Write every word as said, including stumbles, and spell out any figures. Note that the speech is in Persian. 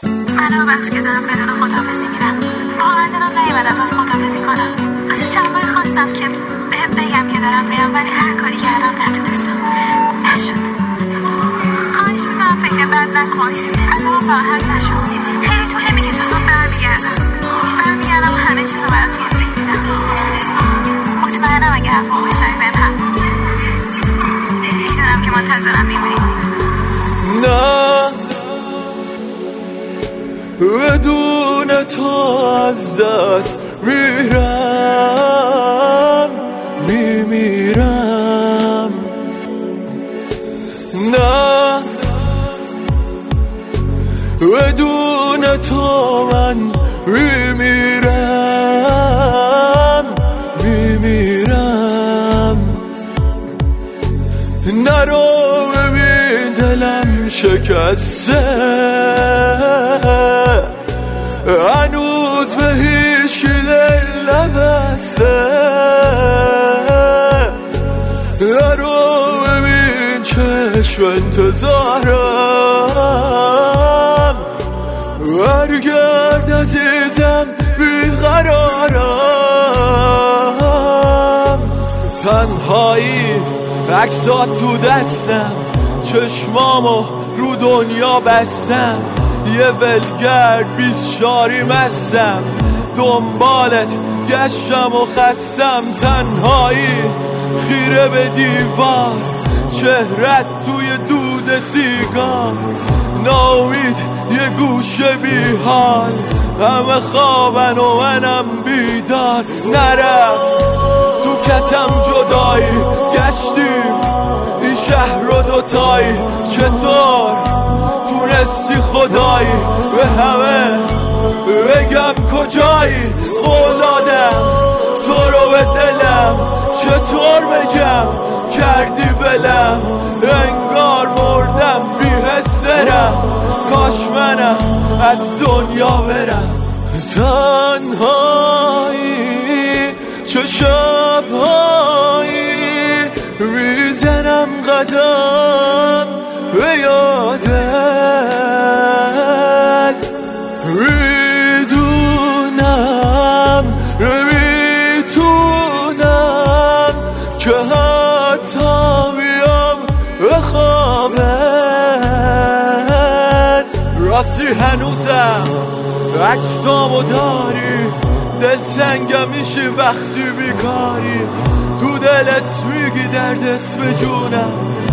منو بخش که دارم بدون خداحافظی میرم. واقعا دلم نیومد ازت خداحافظی کنم. واسه چند بار خواستم که بهت بگم که دارم میرم، ولی هر کاری کردم نتونستم، نشد. خواهش میکنم فکر بد نکن، ازم راحت نشو. خیلی طول نمیکشه زود برمیگردم برمیگردم و همه چیزو برات توضیح میدم. مطمئنم اگه حرفمو بشنوی بهم هم میدونم که منتظرم میمونی. نه بدون تو از دست میرم میمیرم. نه بدون تو من میمیرم میمیرم. نرو ببین دلم شکسته، هنوز به هیچ کی دل نبسته. نرو ببین چشم انتظارم، برگرد عزیزم بیقرارم. تنهایی عکسات تو دستم، چشمامو رو دنیا بستم. یه ولگرد بیست شاری مستم، دنبالت گشتم و خستم. تنهایی خیره به دیوار، چهرت توی دود سیگار. ناامید یه گوشه بی حال، همه خوابن و منم بیدار. نرفت تو کتم جدایی، گشتیم این شهر رو دوتایی. چطور تونستی خدایی به همه بگم کجایی؟ قول دادم تو رو به دلم، چطور بگم کردی ولم. انگار مردم بی حسرم، کاش منم از دنیا برم. تنهایی چه شبهایی میزنم قدم به یادت. میدونم نمیتونم که حتی بیام به خوابت. راستی هنوزم عکسامو داری، دلتنگم میشه وقتی بیکاری. تو دلت میگی دردت به جونم،